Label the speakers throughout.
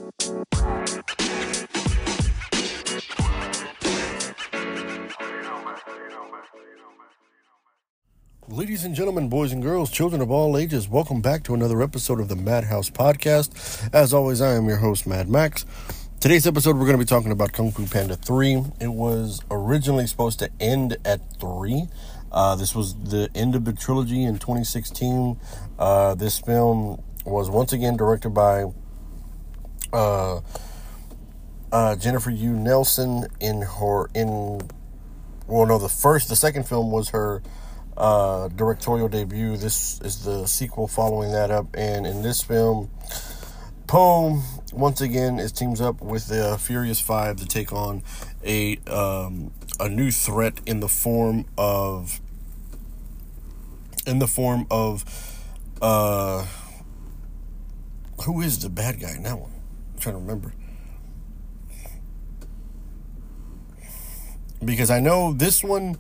Speaker 1: Ladies and gentlemen, boys and girls, children of all ages, welcome back to another episode of the Madhouse Podcast. As always, I am your host, Mad Max. Today's episode, we're going to be talking about Kung Fu Panda 3. It was originally supposed to end at 3. This was the end of the trilogy in 2016. This film was once again directed by Jennifer Yu Nelson the second film was her directorial debut. This is the sequel following that up, and in this film, Po once again teams up with the Furious Five to take on a new threat in the form of who is the bad guy in that one? I'm trying to remember, because I know this one.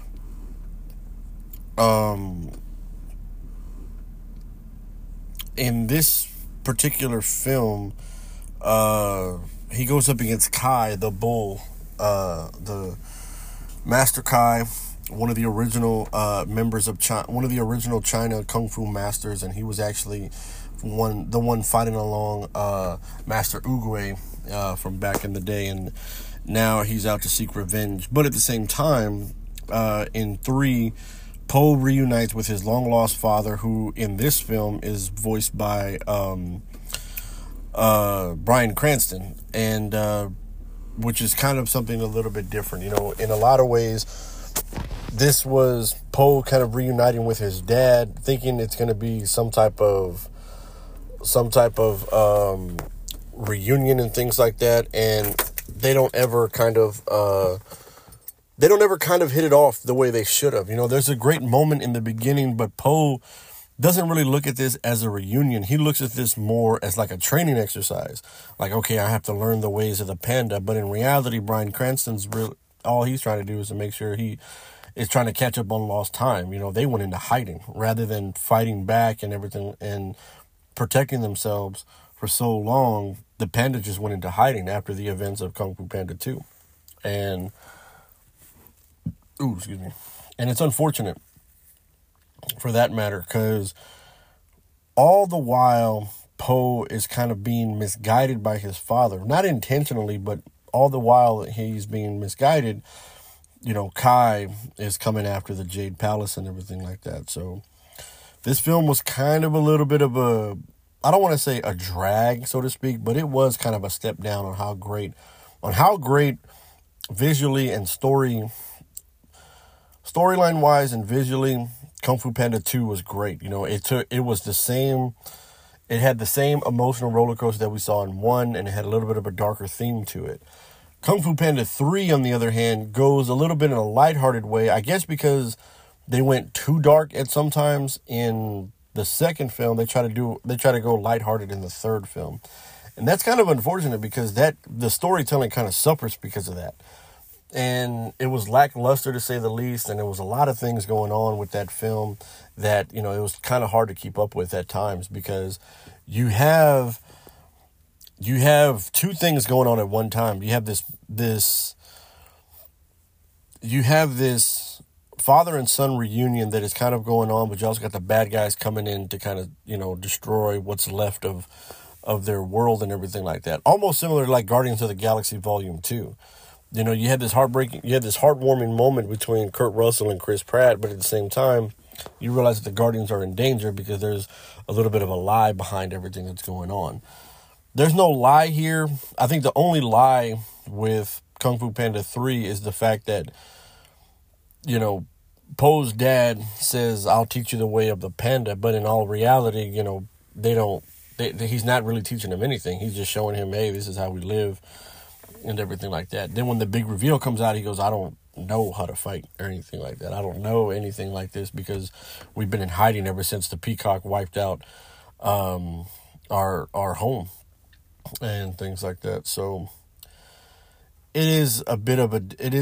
Speaker 1: In this particular film, he goes up against Kai the Bull, the Master Kai, one of the original members of China, one of the original China Kung Fu masters, and he was actually the one fighting along Master Oogway from back in the day, and now he's out to seek revenge. But at the same time, in 3, Po reunites with his long-lost father, who in this film is voiced by Bryan Cranston, and which is kind of something a little bit different. You know, in a lot of ways, this was Po kind of reuniting with his dad, thinking it's going to be some type of reunion and things like that, and they don't ever kind of hit it off the way they should have. You know, there's a great moment in the beginning, but Po doesn't really look at this as a reunion. He looks at this more as like a training exercise. Like, okay, I have to learn the ways of the panda. But in reality, Bryan Cranston's all he's trying to do is to make sure he is trying to catch up on lost time. You know, they went into hiding rather than fighting back and everything and protecting themselves for so long. The panda just went into hiding after the events of Kung Fu Panda 2. And and it's unfortunate for that matter, because all the while Po is kind of being misguided by his father, not intentionally, but all the while he's being misguided, you know, Kai is coming after the Jade Palace and everything like that. So this film was kind of a little bit of a, I don't want to say a drag, so to speak, but it was kind of a step down on how great visually and storyline wise and visually, Kung Fu Panda 2 was great. You know, it had the same emotional roller coaster that we saw in 1, and it had a little bit of a darker theme to it. Kung Fu Panda 3, on the other hand, goes a little bit in a lighthearted way, I guess because they went too dark at sometimes in the second film. They try to go lighthearted in the third film. And that's kind of unfortunate, because the storytelling kind of suffers because of that. And it was lackluster, to say the least, and there was a lot of things going on with that film that, you know, it was kind of hard to keep up with at times, because you have two things going on at one time. You have this father and son reunion that is kind of going on, but you also got the bad guys coming in to kind of, you know, destroy what's left of their world and everything like that. Almost similar to like Guardians of the Galaxy Volume 2. You know, you had this heartwarming moment between Kurt Russell and Chris Pratt, but at the same time, you realize that the Guardians are in danger because there's a little bit of a lie behind everything that's going on. There's no lie here. I think the only lie with Kung Fu Panda 3 is the fact that, you know, Po's dad says, "I'll teach you the way of the panda," but in all reality, you know, he's not really teaching him anything. He's just showing him, hey, this is how we live, and everything like that. Then when the big reveal comes out, he goes, "I don't know how to fight or anything like that. I don't know anything like this because we've been in hiding ever since the Peacock wiped out our home and things like that." So it is a bit of a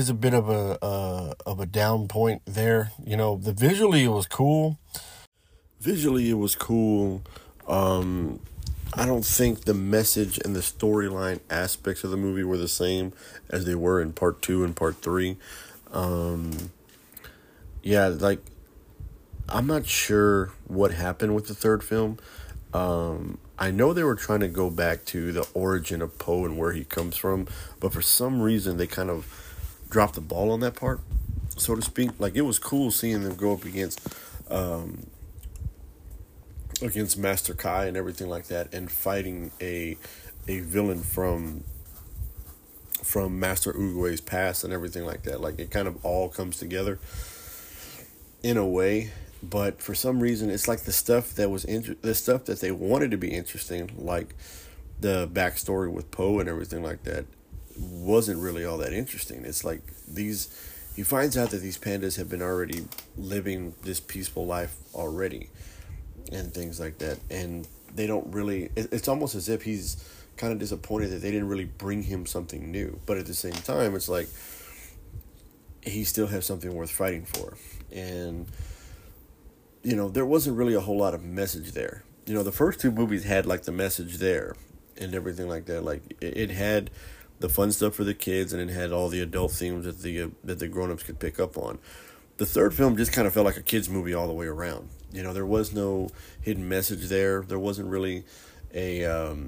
Speaker 1: down point there. You know, visually it was cool. I don't think the message and the storyline aspects of the movie were the same as they were in part two and part three. Um, yeah, like I'm not sure what happened with the third film. I know they were trying to go back to the origin of Poe and where he comes from, but for some reason they kind of dropped the ball on that part, so to speak. Like it was cool seeing them go up um, against Master Kai and everything like that, and fighting a villain from Master Uguay's past and everything like that. Like it kind of all comes together in a way, but for some reason it's like the stuff that they wanted to be interesting, like the backstory with Poe and everything like that, wasn't really all that interesting. It's like these he finds out that these pandas have been already living this peaceful life already and things like that, and they don't really it's almost as if he's kind of disappointed that they didn't really bring him something new, but at the same time it's like he still has something worth fighting for. And there wasn't really a whole lot of message there. The first two movies had like the message there and everything like that. Like it had the fun stuff for the kids, and it had all the adult themes that the grown-ups could pick up on. The third film just kind of felt like a kids movie all the way around. There was no hidden message there. There wasn't really a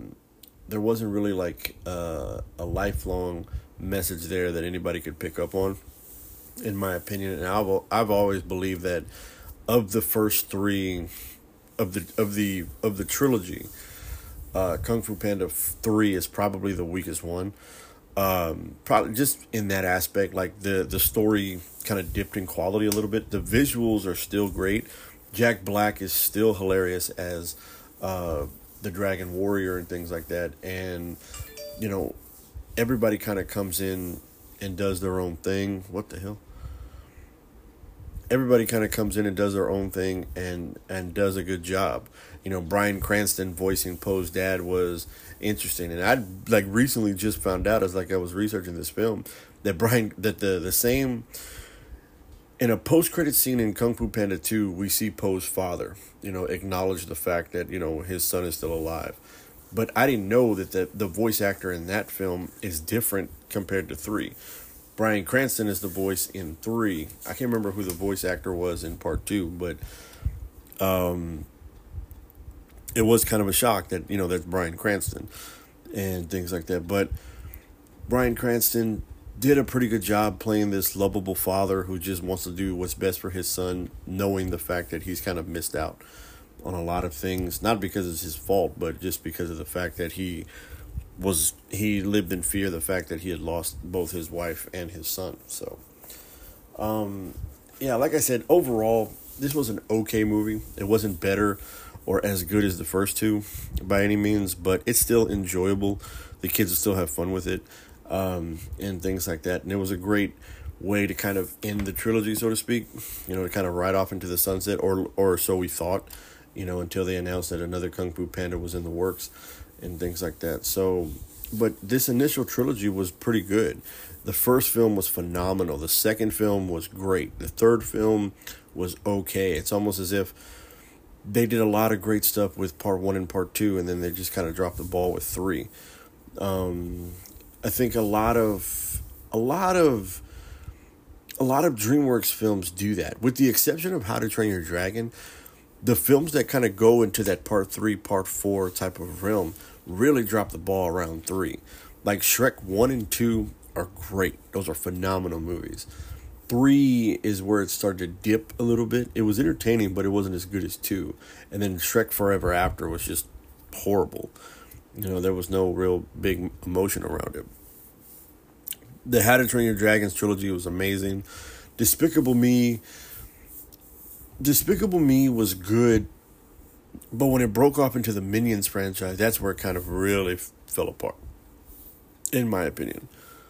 Speaker 1: like a lifelong message there that anybody could pick up on, in my opinion. And I've always believed that of the first three of the trilogy, Kung Fu Panda 3 is probably the weakest one. Probably just in that aspect, like the story kind of dipped in quality a little bit. The visuals are still great. Jack Black is still hilarious as the Dragon Warrior and things like that. And everybody kind of comes in and does their own thing. What the hell? Everybody kind of comes in and does their own thing and does a good job. Bryan Cranston voicing Poe's dad was interesting, and I like recently just found out as like I was researching this film that the same in a post credit scene in Kung Fu Panda 2, we see Poe's father, acknowledge the fact that his son is still alive. But I didn't know that the voice actor in that film is different compared to 3. Bryan Cranston is the voice in 3. I can't remember who the voice actor was in part 2, but it was kind of a shock that, that's Bryan Cranston and things like that. But Bryan Cranston did a pretty good job playing this lovable father who just wants to do what's best for his son, knowing the fact that he's kind of missed out on a lot of things, not because it's his fault, but just because of the fact that he lived in fear of the fact that he had lost both his wife and his son. So, yeah, like I said, overall, this was an okay movie. It wasn't better or as good as the first two by any means, but it's still enjoyable. The kids will still have fun with it, and things like that. And it was a great way to kind of end the trilogy, so to speak, to kind of ride off into the sunset, or so we thought, until they announced that another Kung Fu Panda was in the works and things like that. So, but this initial trilogy was pretty good. The first film was phenomenal. The second film was great. The third film was okay. It's almost as if they did a lot of great stuff with part 1 and part 2, and then they just kind of dropped the ball with 3. I think a lot of DreamWorks films do that, with the exception of How to Train Your Dragon. The films that kind of go into that part 3, part 4 type of realm really drop the ball around 3. Like Shrek 1 and 2 are great. Those are phenomenal movies. 3 is where it started to dip a little bit. It was entertaining, but it wasn't as good as 2. And then Shrek Forever After was just horrible. There was no real big emotion around it. The How to Train Your Dragons trilogy was amazing. Despicable Me was good, but when it broke off into the Minions franchise, that's where it kind of really fell apart, in my opinion.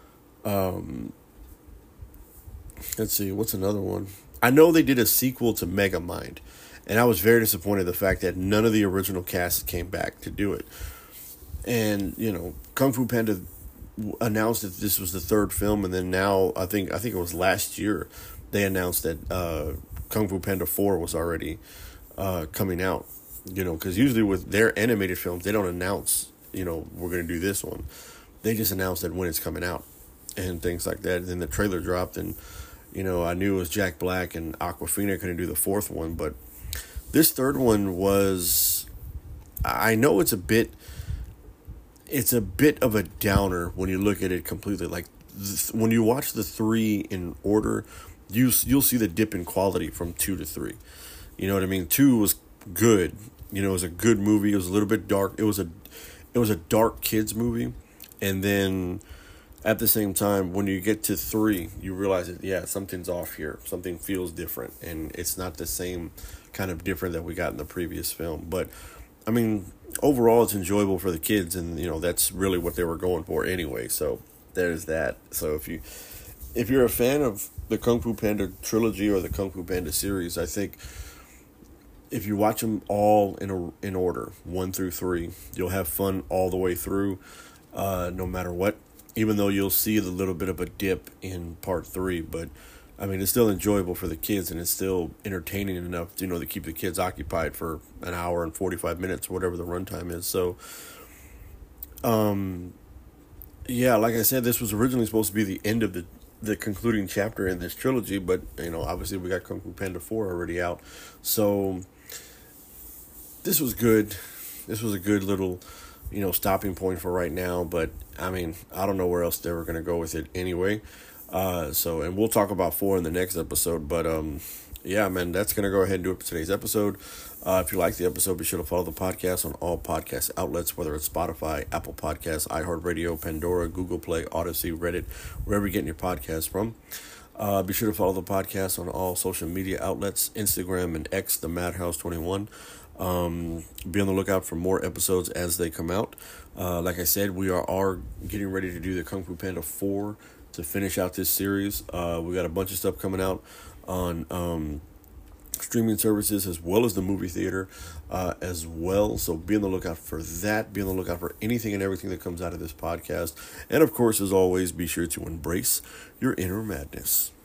Speaker 1: Let's see, what's another one? I know they did a sequel to Megamind, and I was very disappointed in the fact that none of the original cast came back to do it. And, Kung Fu Panda announced that this was the third film, and then now, I think it was last year, they announced that Kung Fu Panda 4 was already coming out. Because usually with their animated films, they don't announce, we're going to do this one. They just announce that when it's coming out and things like that. And then the trailer dropped, and I knew it was Jack Black and Aquafina couldn't do the fourth one, but this third one was, I know it's a bit of a downer when you look at it completely. Like when you watch the three in order, you'll see the dip in quality from 2 to 3. You know what I mean? 2 was good. It was a good movie. It was a little bit dark. It was a dark kids movie, and then at the same time, when you get to 3, you realize that, yeah, something's off here. Something feels different, and it's not the same kind of different that we got in the previous film. But, I mean, overall, it's enjoyable for the kids, and, that's really what they were going for anyway. So, there's that. So, if you're a fan of the Kung Fu Panda trilogy or the Kung Fu Panda series, I think if you watch them all in order, 1 through 3, you'll have fun all the way through, no matter what. Even though you'll see a little bit of a dip in part 3, but I mean, it's still enjoyable for the kids, and it's still entertaining enough, to keep the kids occupied for an hour and 45 minutes, whatever the runtime is. So, yeah, like I said, this was originally supposed to be the end of the concluding chapter in this trilogy, but, obviously we got Kung Fu Panda 4 already out. So, this was good. This was a good little, stopping point for right now, but I mean, I don't know where else they were going to go with it anyway. And we'll talk about 4 in the next episode, but, yeah, man, that's going to go ahead and do it for today's episode. If you like the episode, be sure to follow the podcast on all podcast outlets, whether it's Spotify, Apple Podcasts, iHeartRadio, Pandora, Google Play, Odyssey, Reddit, wherever you're getting your podcasts from. Be sure to follow the podcast on all social media outlets, Instagram and X, the Madhouse21. Be on the lookout for more episodes as they come out. Like I said, we are getting ready to do the Kung Fu Panda 4 to finish out this series. We got a bunch of stuff coming out on streaming services as well as the movie theater as well. So be on the lookout for that. Be on the lookout for anything and everything that comes out of this podcast. And of course, as always, be sure to embrace your inner madness.